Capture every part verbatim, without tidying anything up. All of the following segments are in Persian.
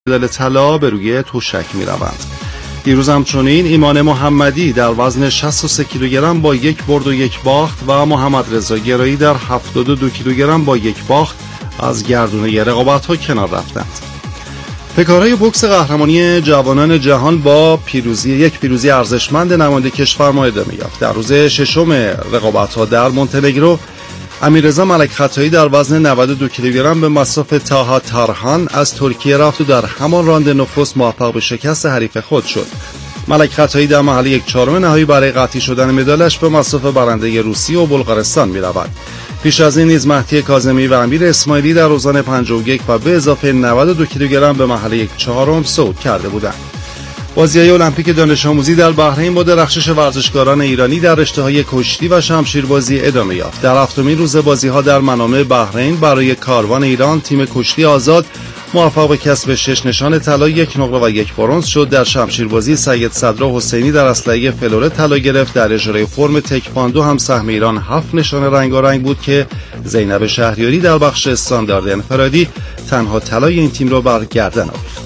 مدال طلا به روی تشک می روند. دیروز همچنین ایمان محمدی در وزن شصت و سه کیلوگرم با یک برد و یک باخت و محمد رضا گرایی در هفتاد و دو کیلوگرم با یک باخت از گردونه رقابت‌ها کنار رفتند. پیکارهای بوکس قهرمانی جوانان جهان با پیروزی یک پیروزی ارزشمند نماینده کشور ادامه یافت. در روز ششم رقابت‌ها در مونتنگرو، امیررضا ملک خطایی در وزن نود و دو کیلوگرم به مصاف تاها تارهان از ترکیه رفت و در همان راند نخست موفق به شکست حریف خود شد. ملک خطایی در مرحله یک چهارم نهایی برای قطعی شدن مدالش به مصاف برنده روسیه و بلغارستان می‌رود. پیش از این نیز مهدی کاظمی و امیر اسماعیلی در اوزان پنجاه و یک و به اضافه نود و دو کیلوگرم به مرحله یک چهارم صعود کرده بودند. بازی‌های المپیک دانش آموزی در بحرین با درخشش ورزشکاران ایرانی در رشته‌های کشتی و شمشیربازی ادامه یافت. در هفتمین روز بازی‌ها در منامه بحرین برای کاروان ایران تیم کشتی آزاد موفق به کسب شش نشان طلا، یک نقره و یک برنز شد. در شمشیربازی سید صدرا حسینی در اسلحه فلوره طلا گرفت. در اجرای فرم تکواندو هم سهم ایران هفت نشان رنگارنگ بود که زینب شهریاری در بخش استاندارد انفرادی تنها طلای این تیم را بر گردن آورد.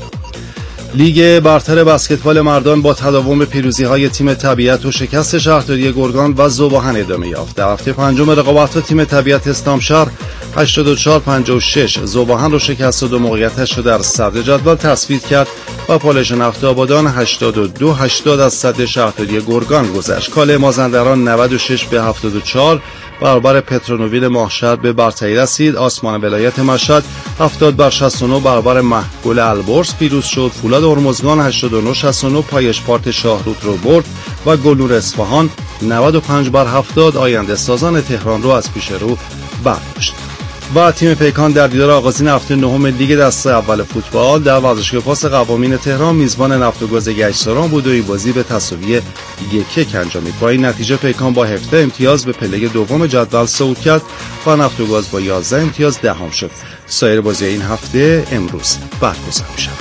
لیگ برتر بسکتبال مردان با تداوم پیروزی‌های تیم طبیعت و شکست شهرداری گرگان و ذوباهن ادامه یافت. در هفته پنجم رقابت‌ها تیم طبیعت اسلامشهر هشتاد و چهار پنجاه و شش ذوباهن را شکست و موقعیتش را در صدر جدول تثبیت کرد و پالش نفت آبادان هشتاد و دو هشتاد از صدر شهرداری گرگان گذشت. کاله مازندران نود و شش به هفتاد و چهار برابر پترونویل ماهشهر به برتری رسید. آسمان ولایت مشهد هفتاد بر شصت و نه برابر محگل البرز پیروز شد. فولاد هرمزگان هشتاد و نه شصت و نه پای اشپارت شاهرود رو برد و گلنور اصفهان نود و پنج بر هفتاد آینده سازان تهران رو از پیش رو برداشت. و تیم پیکان در دیدار آغازین هفته نهم لیگ دسته اول فوتبال در ورزشگاه پاس قوامین تهران میزبان نفت و گاز گشتاران بود و این بازی به تساوی یک یک انجامید. با این نتیجه پیکان با هفده امتیاز به پله دوم جدول صعود کرد و نفت و گاز با یازده امتیاز دهم شد. سایر بازی این هفته امروز برگزار می‌شود.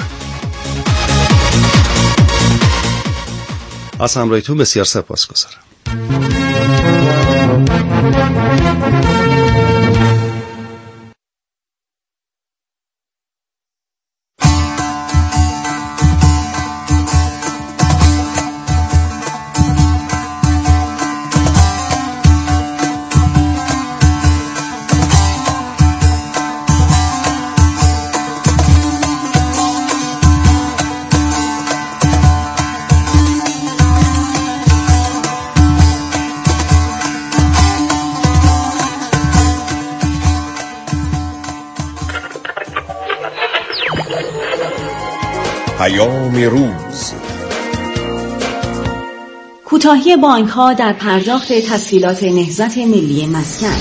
از همراهیتون بسیار سپاسگزارم. پیام روز. کوتاهی بانک‌ها در پرداخت تسهیلات نهضت ملی مسکن.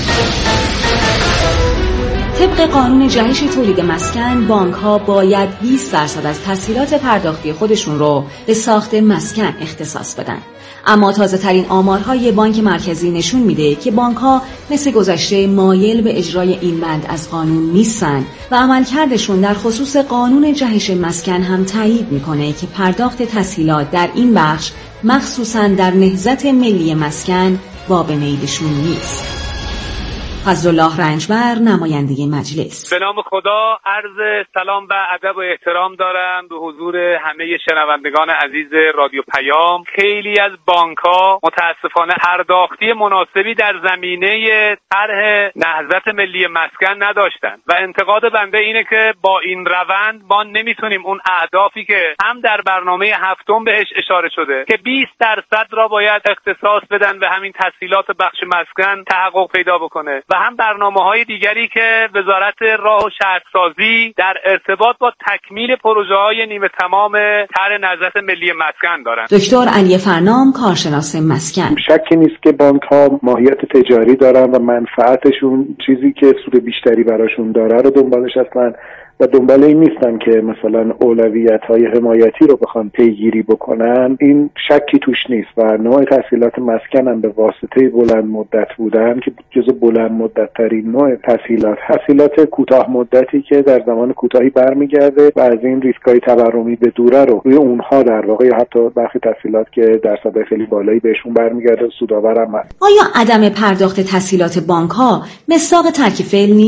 طبق قانون جهش تولید مسکن، بانک‌ها باید بیست درصد از تسهیلات پرداختی خودشون رو به ساخت مسکن اختصاص بدن. اما تازه ترین آمارهای بانک مرکزی نشون میده که بانک‌ها مثل گذشته مایل به اجرای این بند از قانون نیستن و عملکردشون در خصوص قانون جهش مسکن هم تایید میکنه که پرداخت تسهیلات در این بخش مخصوصاً در نهضت ملی مسکن باب میلشون نیست. فضلالله رنجبر، نماینده مجلس. به نام خدا عرض سلام و ادب و احترام دارم به حضور همه شنوندگان عزیز رادیو پیام. خیلی از بانک‌ها متاسفانه پرداختی مناسبی در زمینه طرح نهضت ملی مسکن نداشتن و انتقاد بنده اینه که با این روند ما نمیتونیم اون اهدافی که هم در برنامه هفتم بهش اشاره شده که بیست درصد را باید اختصاص بدن به همین تسهیلات بخش مسکن تحقق پیدا بکنه و هم برنامه‌های دیگری که وزارت راه و شهرسازی در ارتباط با تکمیل پروژه‌های نیمه تمام طرح نهضت ملی مسکن دارند. دکتر علی فرنام، کارشناس مسکن: شکی نیست که بانک‌ها ماهیت تجاری دارن و منفعتشون چیزی که سود بیشتری براشون داره رو دنبالش هستن و دنبال این نیستن که مثلا اولویت‌های حمایتی رو بخوان پیگیری بکنن. این شکی توش نیست و نوع تسهیلات مسکن هم به واسطه بلند مدت بودن که جزو بلند مدت ترین نوع تسهیلات تسهیلات کوتاه مدتی که در زمان کوتاهی برمیگرده و از این ریسک‌های تورمی به دوره رو روی اونها در واقع حتی برخی تسهیلات که درصد خیلی بالایی بهشون برمیگرده سودآور هم هست. آیا عدم پرداخت تسهیلات بانک‌ها مصداق ترک فعل نیست؟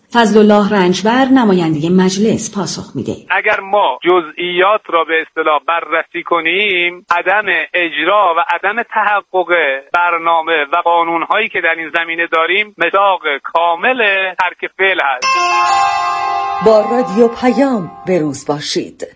فضلالله رنجبر نماینده مجلس پاسخ میده. اگر ما جزئیات را به اصطلاح بررسی کنیم، عدم اجرا و عدم تحقق برنامه و قانون‌هایی که در این زمینه داریم مصداق کامل ترک فعل هست. با رادیو پیام به روز باشید.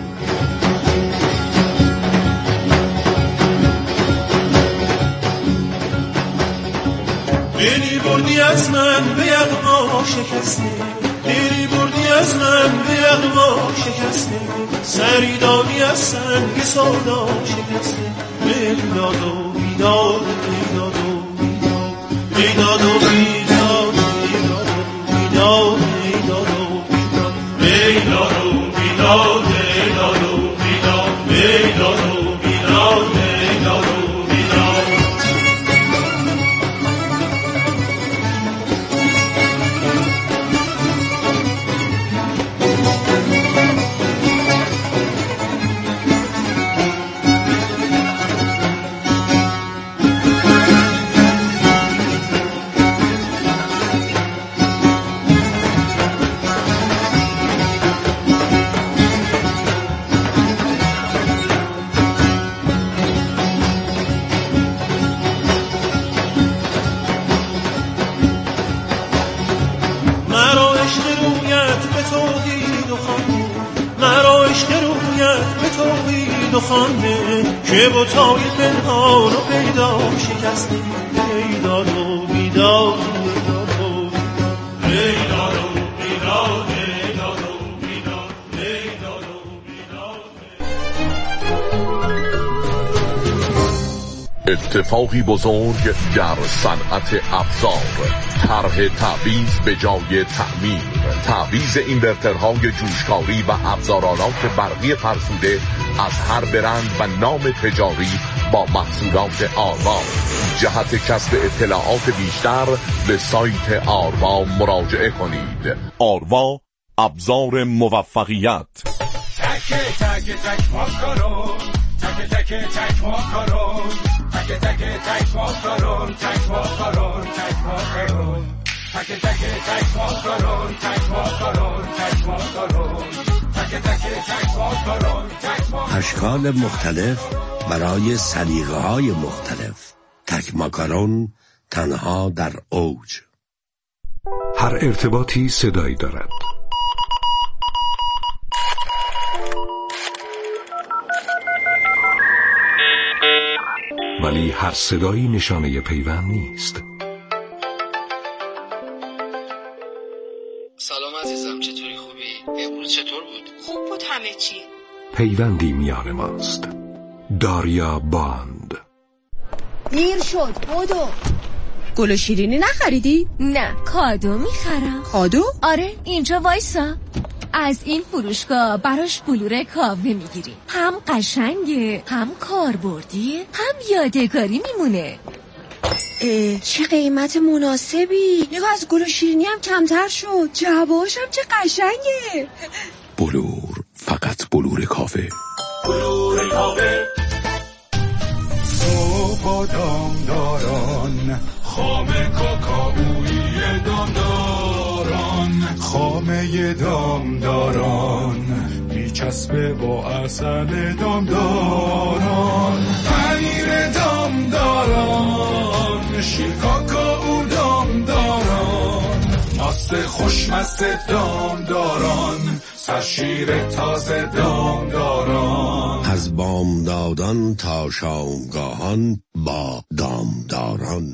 لیلی بردی از من به یغما شکسته، لیلی بردی از من به یغما شکسته، سری دادی از سنگ سودا شکسته. بیداد و بیداد بیداد و بیداد بیداد و بیداد بیداد بیداد و بیداد بیداد و بیداد بیداد و بیداد بیداد و بیداد بیداد و بیداد. خانده که بوتای پنهان و پیدا شکسته. بیداد و بیداد بیداد و بیداد و بیداد بیداد و بیداد بیداد و بیداد. اتفاقی بزرگ در صنعت ابزار، طرح تعویض به جای تعمیر، تعویض اینورترهای جوشکاری و ابزارالات برقی فرسوده از هر برند و نام تجاری با محصولات آروا. جهت کسب اطلاعات بیشتر به سایت آروا مراجعه کنید. آروا، ابزار موفقیت. تک تک تک ماکارون، تک تک تک ماکارون، تک تک تک ماکارون، تک ماکارون، تک ماکارون، تک تک تک ماکارون، تک ماکارون، تک ماکارون، تک تک تک ماکارون، تک ماکارون. اشکال مختلف برای سلیقه‌های مختلف. تک ماکارون تنها در اوج. هر ارتباطی صدایی دارد. ولی هر صدایی نشانه پیوند نیست. سلام عزیزم، چطوری؟ خوبی؟ امروز چطور بود؟ خوب بود همه چی. پیوندی میان ماست. داریا باند. دیر شد، بدو. گل و شیرینی نخریدی؟ نه، کادو میخرم. کادو؟ آره، اینجا وایسا. از این فروشگاه براش بلور کاوه میگیریم. هم قشنگه، هم کاربردیه، هم یادگاری میمونه. اه، چه قیمت مناسبی. نگاه، از گل و شیرینی هم کمتر شد. جوابش هم چه قشنگه. بلور، فقط بلور کاوه. بلور کاوه. صبح دامداران، خامه کاکائویی دامداران، خامه دامداران، میچسبه با عسل دامداران، پنیر دامداران، شیر کاکائو دامداران، ماست خوشمست دامداران، سرشیر تازه دامداران. از بامدادان تا شامگاهان با دامداران.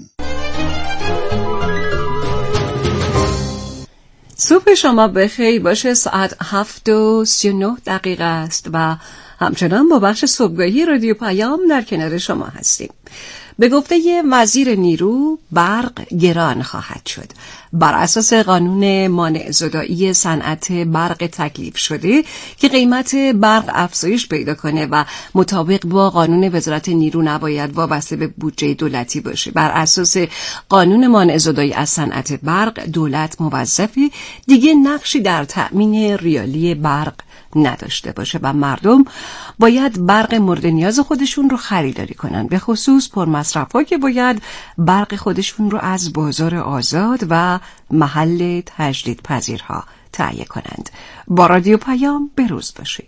صبح شما بخیر باشه. ساعت هفت و سی و نه دقیقه است و همچنان با بخش صبحگاهی رادیو پیام در کنار شما هستیم. به گفته وزیر نیرو، برق گران خواهد شد. بر اساس قانون مانع زدایی صنعت برق تکلیف شده که قیمت برق افزایش پیدا کنه و مطابق با قانون وزارت نیرو نباید وابسته به بودجه دولتی باشه. بر اساس قانون مانع زدایی از صنعت برق، دولت موظفی دیگه نقشی در تأمین ریالی برق نداشته باشه و مردم باید برق مورد نیاز خودشون رو خریداری کنن، به خصوص پرمصرف‌ها که باید برق خودشون رو از بازار آزاد و محل تجدید پذیرها تهیه کنند. با رادیو پیام بروز باشید.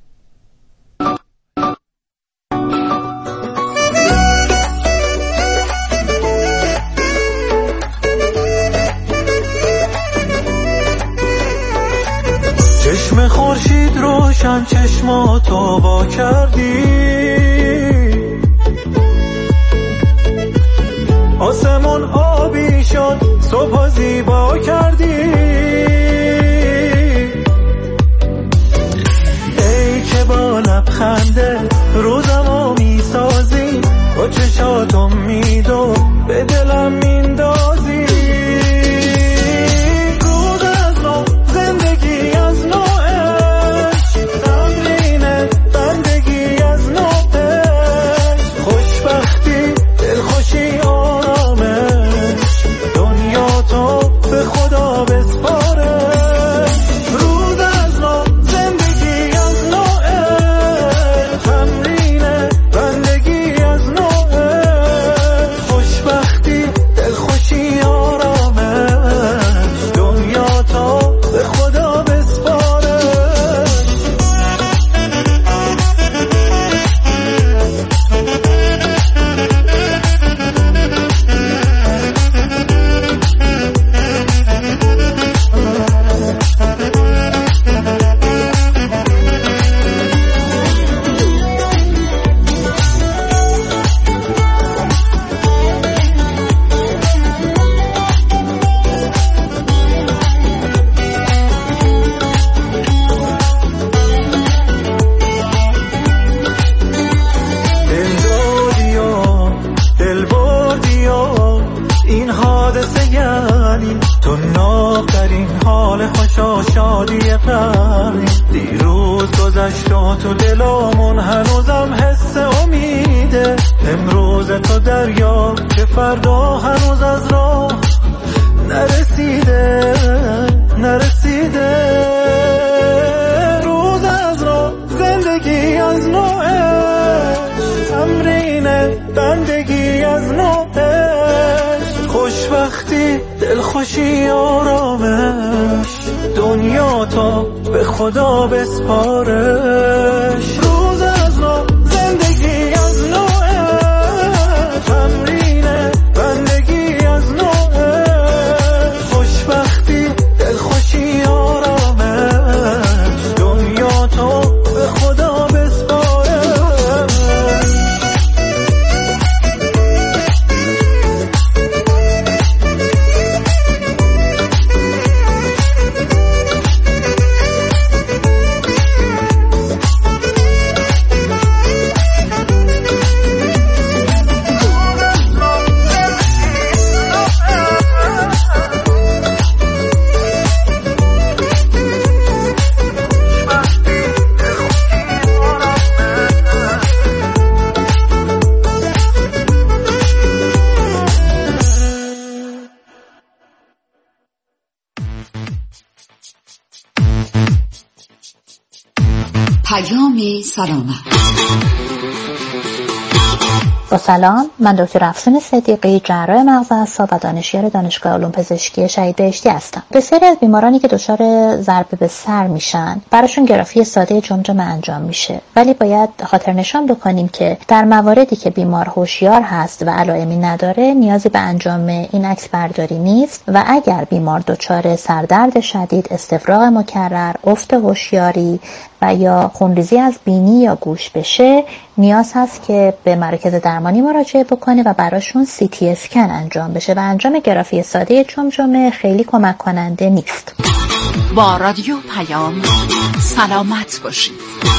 چشم خورشید روشن چشماتو وا کردی، آسمون آبی شد صبح زیبا کردی، ای که با لبخنده روزمو میسازی، با چشاتو میدو به دلم میندازی، روز از نو زندگی از نو دلخوشی آرامش دنیا تا به خدا بسپارش روز از نو زندگی از نوه تمرین بندگی از نوه خوشبختی دلخوشی آرامش دنیا تا به خدا بسپارش پیام سلامت. با سلام، من دکتر افسون صدیقی، جراح مغز و اعصاب و دانشیار دانشگاه علوم پزشکی شهید بهشتی هستم. بسیاری از بیمارانی که دچار ضربه به سر میشن براشون گرافی ساده جمجمه انجام میشه، ولی باید خاطر نشان بکنیم که در مواردی که بیمار هوشیار هست و علائمی نداره نیازی به انجام این عکس برداری نیست و اگر بیمار دچار سردرد شدید، استفراغ مکرر، افت هوشیاری و یا خونریزی از بینی یا گوش بشه، نیاز هست که به مرکز درمانی مراجعه بکنه و براشون سی تی اسکن انجام بشه و انجام گرافی ساده جمجمه خیلی کمک کننده نیست. با رادیو پیام سلامت باشید.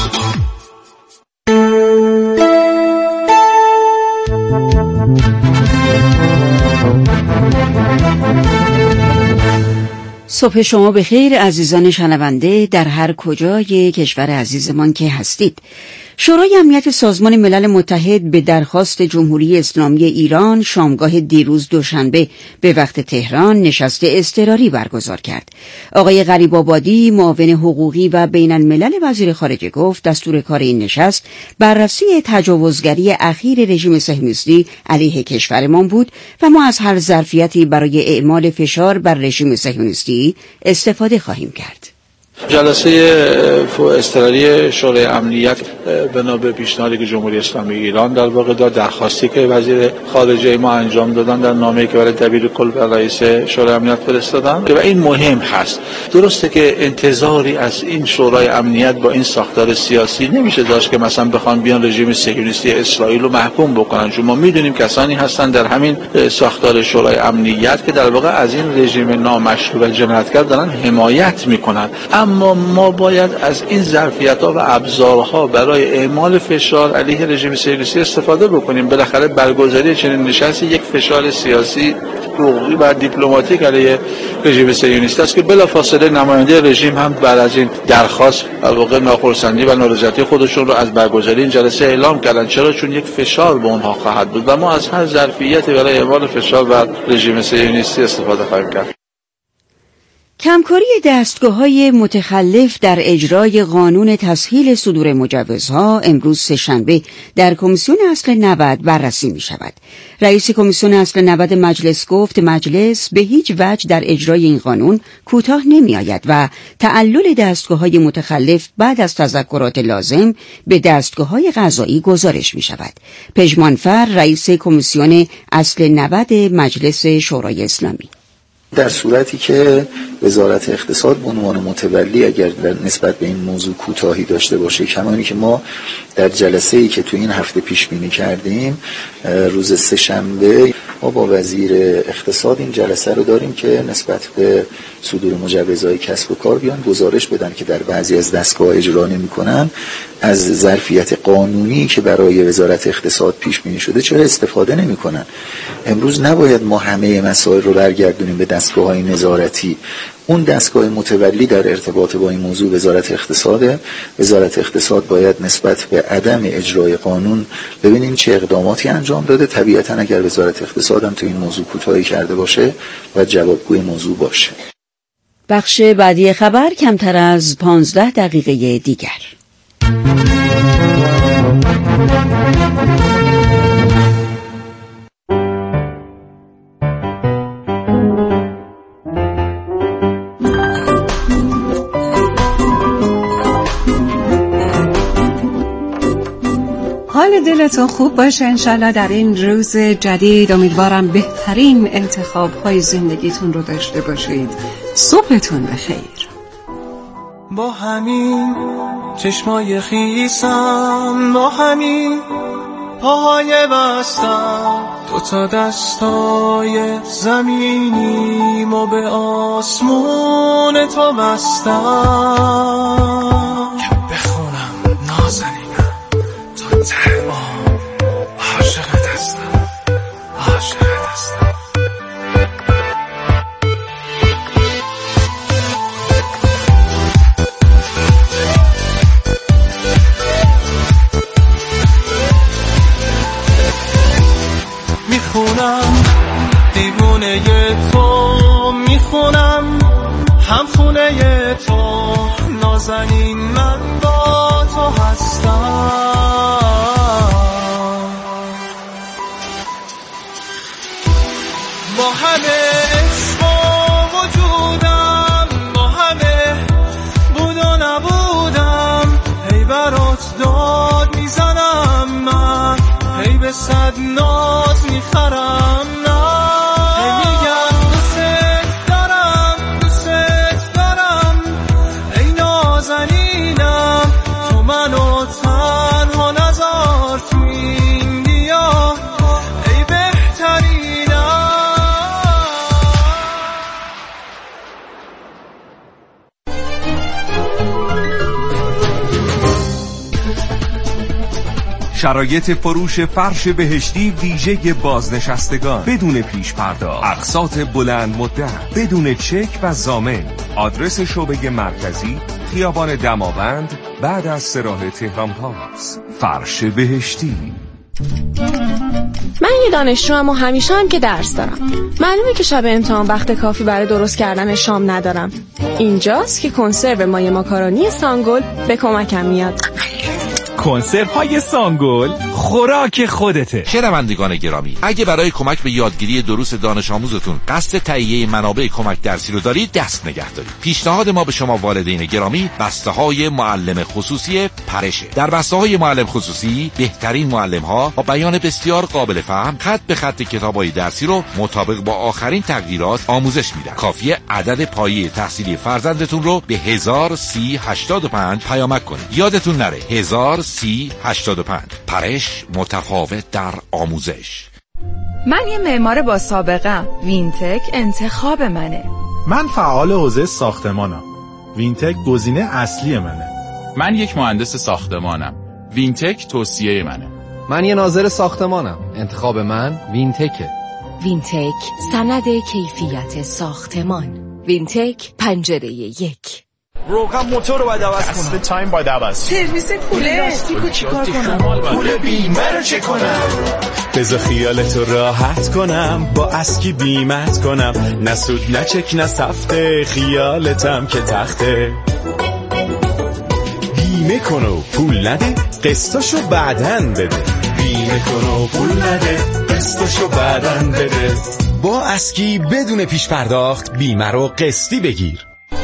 صبح شما بخیر عزیزان شنونده در هر کجای کشور عزیزمان که هستید. شورای امنیت سازمان ملل متحد به درخواست جمهوری اسلامی ایران شامگاه دیروز دوشنبه به وقت تهران نشست اضطراری برگزار کرد. آقای غریب‌آبادی معاون حقوقی و بین الملل وزیر خارجه گفت دستور کار این نشست بررسی تجاوزگری اخیر رژیم صهیونیستی علیه کشورمان بود و ما از هر ظرفیتی برای اعمال فشار بر رژیم صهیونیستی استفاده خواهیم کرد. جلسه اضطراری شورای امنیت بنا به پیشنهادی که جمهوری اسلامی ایران در واقع داد، درخواستی که وزیر خارجه ما انجام دادن در نامه‌ای که برای دبیر کل و رئیس شورای امنیت فرستادن و این مهم هست. درسته که انتظاری از این شورای امنیت با این ساختار سیاسی نمیشه داشت که مثلا بخوان بیان رژیم صهیونیستی اسرائیل رو محکوم بکنن، چون ما میدونیم کسانی هستن در همین ساختار شورای امنیت که در واقع از این رژیم نامشروع و جنایتکار دارن حمایت میکنن. اما ما باید از این ظرفیت‌ها و ابزارها برای اعمال فشار علیه رژیم صهیونیستی استفاده بکنیم. بالاخره برگزاری چنین نشستی یک فشار سیاسی، حقوقی و دیپلماتیک علیه رژیم صهیونیستی است که بلافاصله نماینده رژیم هم بعد از این درخواست واقع ناخرسندی و نارضایتی خودشون رو از برگزاری این جلسه اعلام کردن. چرا؟ چون یک فشار به اونها خواهد بود و ما از هر ظرفیتی برای اعمال فشار بر رژیم صهیونیستی استفاده خواهیم کرد. کمکاری دستگاه‌های متخلف در اجرای قانون تسهیل صدور مجوزها امروز سه‌شنبه در کمیسیون اصل نود بررسی می‌شود. رئیس کمیسیون اصل نود مجلس گفت مجلس به هیچ وجه در اجرای این قانون کوتاه نمی‌آید و تعلل دستگاه‌های متخلف بعد از تذکرات لازم به دستگاه‌های قضایی گزارش می‌شود. پژمانفر رئیس کمیسیون اصل نود مجلس شورای اسلامی: در صورتی که وزارت اقتصاد به عنوان متولی اگر نسبت به این موضوع کوتاهی داشته باشه، کمانی که ما در جلسه‌ای که تو این هفته پیش بینی کردیم روز سه‌شنبه ما با وزیر اقتصاد این جلسه رو داریم که نسبت به صدور مجوزهای کسب و کار بیان گزارش بدن که در بعضی از دستگاه اجرا نمی‌کنن از ظرفیت قانونی که برای وزارت اقتصاد پیش بینی شده چرا استفاده نمی‌کنن. امروز نباید ما همه مسائل رو برگردونیم به دستگاه‌های نظارتی. اون دستگاه متولی در ارتباط با این موضوع وزارت اقتصاده. وزارت اقتصاد باید نسبت به عدم اجرای قانون ببینیم چه اقداماتی انجام داده. طبیعتاً اگر وزارت اقتصاد هم تو این موضوع کوتاهی کرده باشه و جوابگوی موضوع باشه. بخش بعدی خبر کمتر از پانزده دقیقه دیگر. حال دلتون خوب باشه انشالله در این روز جدید. امیدوارم بهترین انتخاب‌های زندگیتون رو داشته باشید. صبحتون بخیر. با همین چشمای خیسم، با همین پاهای بستم، دوتا دستای زمینیم و به آسمون تو بستم که بخونم نازنینم تا ترمام عاشقت هستم، عاشقت هستم. میخونم دیوونه تو، میخونم هم خونه تو، نازنین من با تو هستم. با همه عشق و وجودم، با همه بود و نبودم، هی برات داد میزنم من، هی به صد ناز میخرم نه، هی میگم دوست دارم دوست دارم، ای نازنینم تو منو تنها نذار تو این گیاه، ای بهترینم. شرایط فروش فرش بهشتی ویژه بازنشستگان بدون پیش پرداخت، اقساط بلند مدت بدون چک و ضامن. آدرس شعبه مرکزی خیابان دماوند بعد از سراح تهران پاس. فرش بهشتی. من یه دانشجوام و همیشه هم که درس دارم. معلومه که شب امتحان وقت کافی برای درست کردن شام ندارم. اینجاست که کنسرو مایه ماکارونی سانگل به کمکم میاد. کنسرو های سانگل خوراک خودته. شنوندگان گرامی، اگه برای کمک به یادگیری دروس دانش آموزتون قصد تهیه منابع کمک درسی رو دارید، دست نگه دارید. پیشنهاد ما به شما والدین گرامی بسته های معلم خصوصی پرشه. در بسته های معلم خصوصی بهترین معلم ها با بیان بسیار قابل فهم خط به خط کتابای درسی رو مطابق با آخرین تغییرات آموزش میدن. کافیه عدد پایه تحصیلی فرزندتون رو به هزار و سی هشتاد و پنج پیامک کنید. یادتون نره هزار و سی هشتاد و پنج. پرش، متفاوت در آموزش. من یه معمار با سابقه. وینتک انتخاب منه. من فعال حوزه ساختمانم. وینتک گزینه اصلی منه. من یک مهندس ساختمانم. وینتک توصیه منه. من یه ناظر ساختمانم. انتخاب من وینتکه. وینتک سند کیفیت ساختمان. وینتک پنجره یک. روغن موتور رو باید عوض کنم. اصل تایم باید عوض. سرویس کوله لاستیکو چیکار کنم؟ پول بیمه رو چه کنم؟ بذار خیالتو راحت کنم، با اسکی بیمت کنم، نه سود نه چک نه سفته، خیالتم که تخته. بیمه کن و پول نده، قسطاشو بعدن بده. بیمه کن و پول نده، قسطاشو بعدن بده. با اسکی بدون پیش پرداخت بیمه رو قسطی بگیر.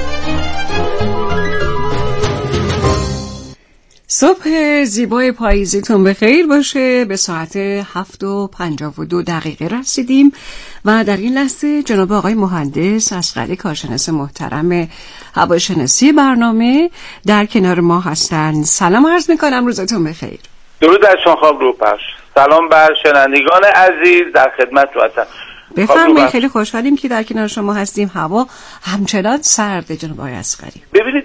صبح زیبای پاییزیتون بخیر باشه. به ساعت هفت و پنجاه و دو دقیقه رسیدیم و در این لحظه جناب آقای مهندس اصغری، کارشناس محترم هواشناسی برنامه، در کنار ما هستند. سلام عرض میکنم، روزتون بخیر. درود بر شما خانم روپرش. سلام بر شنوندگان عزیز، در خدمت رو هستم. بفرمایید. خیلی خوشحالیم که در کنار شما هستیم. هوا همچنان سرده جناب آقای اصغری. ببینید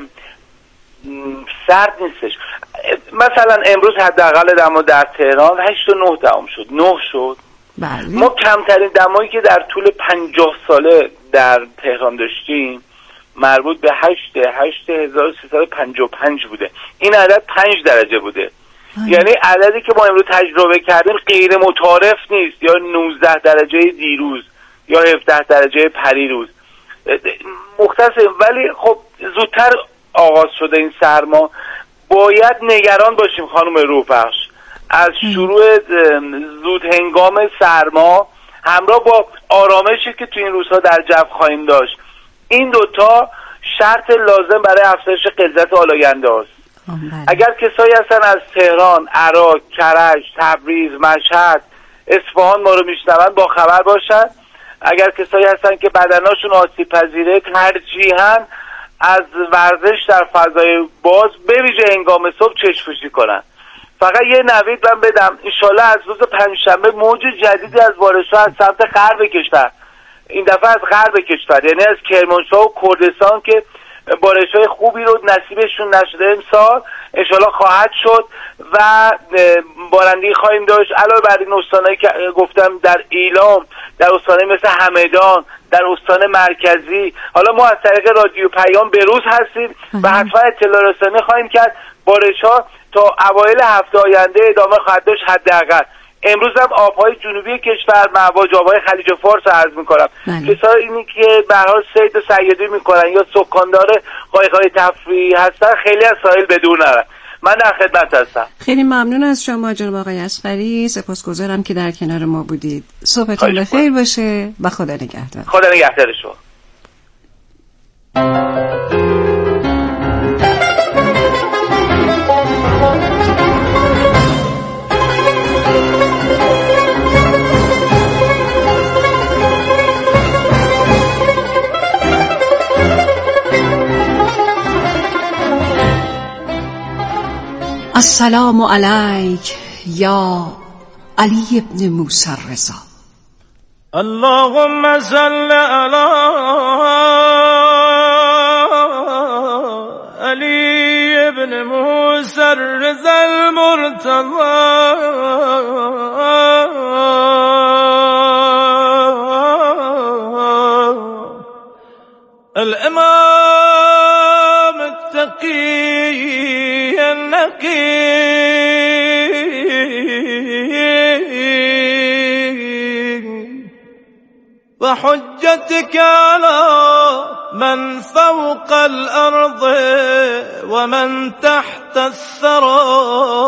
سرد نیستش. مثلا امروز حداقل دما در تهران هشت و نه دهم شد. نه شد. بله. ما کمترین دمایی که در طول پنجاه ساله در تهران داشتیم مربوط به هشت هشت هزار و سیصد و پنجاه و پنج بوده. این عدد پنج درجه بوده. آه. یعنی عددی که ما امروز تجربه کردیم غیر متعارف نیست، یا نوزده درجه دیروز یا هفده درجه پریروز مختصر. ولی خب زودتر آغاز شده این سرما. باید نگران باشیم خانم روپخش از شروع زود هنگام سرما همراه با آرامشی که تو این روزها در جو خواهیم داشت. این دوتا شرط لازم برای افزایش غلظت آلاینده است. اگر کسایی هستن از تهران، عراق، کرج، تبریز، مشهد، اصفهان ما رو میشنون با خبر باشن. اگر کسایی هستن که بدناشون آسیب پذیره ترجیحاً از ورزش در فضای باز به ویژه هنگام صبح چشم‌پوشی کنن. فقط یه نوید من بدم، انشالله از روز پنجشنبه موج جدیدی از بارش‌ها از سمت غرب کشور، این دفعه از غرب کشور یعنی از کرمانشاه و کردستان که بارش‌های خوبی رو نصیبشون نشده امسال انشالله خواهد شد و بارندگی خواهیم داشت. علاوه بر این استانایی که گفتم در ایلام، در استانایی مثل همدان، در استان مرکزی، حالا ما از طریق رادیو پیام بروز هستیم و حتما اطلاع رسانی خواهیم کرد. بارش‌ها تا اوایل هفته آینده ادامه خواهد داشت. حداقل امروز هم آبهای جنوبی کشور، مواج آبهای خلیج فارس عرض می‌کنم. کسایی اینی که به هر حال صید و صیادی می‌کنن یا سکاندار قایق‌های تفریحی هستن خیلی از ساحل به دور نرن. من در خدمت هستم. خیلی ممنون از شما جناب آقای اصغری، سپاسگزارم که در کنار ما بودید. صبحتون بخیر باشه و خدا نگهدار. خدا نگهدار شما. السلام علیک یا علی ابن موسی الرضا. اللهم صل علی علی ابن موسی الرضا المرتضی الامام اليقين وحجتك على من فوق الأرض ومن تحت الثرى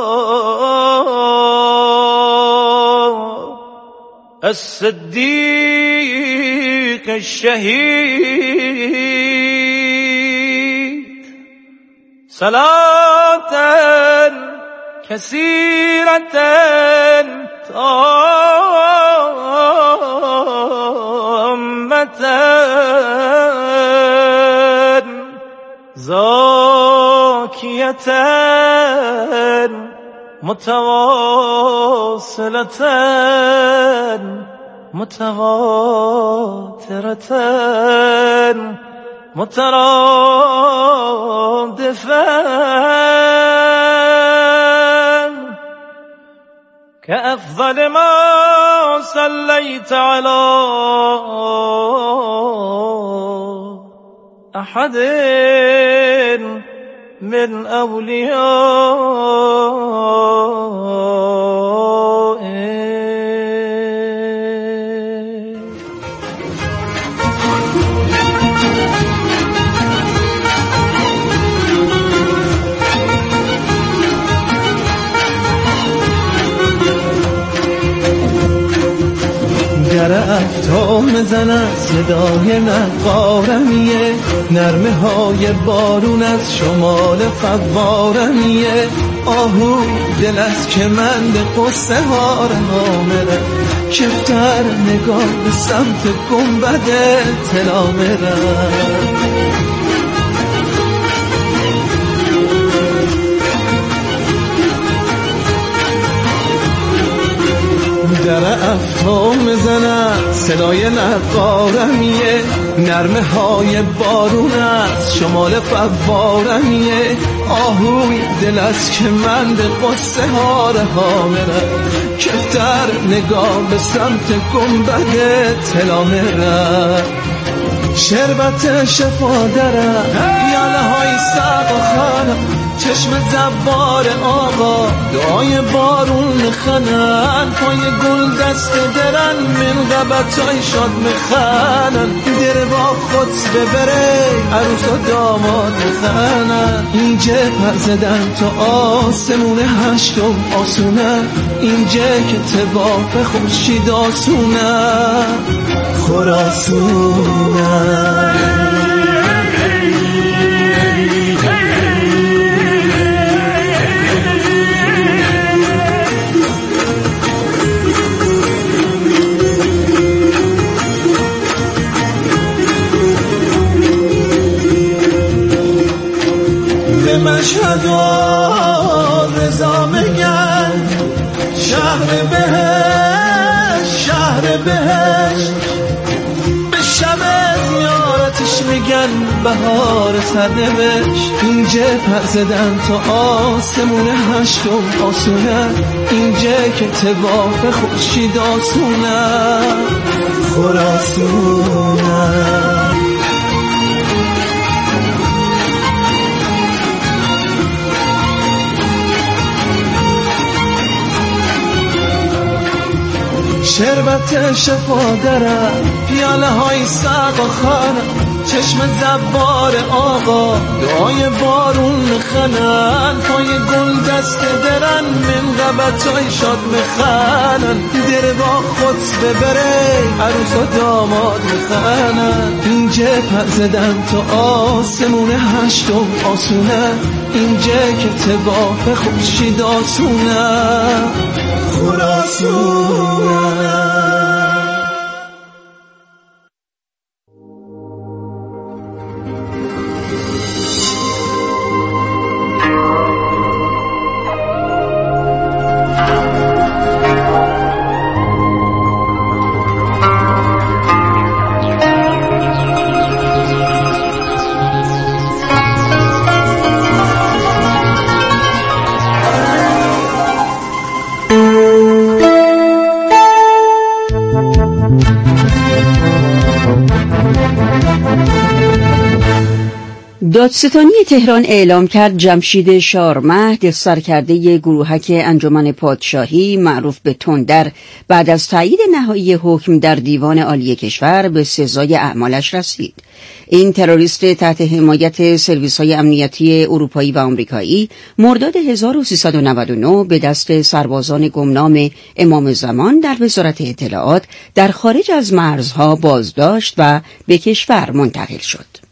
الصديق الشهيد صلاة كثيرة تامة زاكية متواصلة متواترة مترادفة كأفضل ما صليت على أحد من أوليائك. گر افتام زند صدای نقارمیه نرمه های بارون از شمال فوارمیه آهو دل از کمند قصه ها رها میره کفتر نگاه به سمت گنبد طلا میره در افتام میزند صدای نقارمیه نرمه های بارون از شمال فوارمیه آهوی دل از کمند قصه ها رها میره کفتر نگاه به سمت گنبد طلا میره شربت شفا داره پیاله های سق و خانه چشم زبار آقا دعای بارون میخنن پای گل دست درن من غبتای شاد میخنن در با خود ببره عروس و داماد میخنن اینجا پر زدن تو آسمون هشتم آسونه اینجا که تباف خورشید آسونه خراسونه مشهد و رضا میگن شهر بهشت شهر بهشت به شب زیارتش میگن بهار سرنوشت اینجا پر زدن تا آسمون هشتم آسونه اینجا که تواف خورشید آسونه خراسونه شربت شفا داره پیاله های سق و خانه چشم زبار آقا دعای بارون میخنن پای گل دست درن من غبتای شاد میخنن در با خود ببره عروس و داماد میخنن اینجا پر زدن تو آسمون هشتم آسونه اینجا که تباف خورشید آسونه خراسونه دادستانی تهران اعلام کرد جمشید شارمهد سرکرده گروهک انجمن پادشاهی معروف به تندر بعد از تایید نهایی حکم در دیوان عالی کشور به سزای اعمالش رسید. این تروریست تحت حمایت سرویس‌های امنیتی اروپایی و آمریکایی مرداد هزار و سیصد و نود و نه به دست سربازان گمنام امام زمان در وزارت اطلاعات در خارج از مرزها بازداشت و به کشور منتقل شد.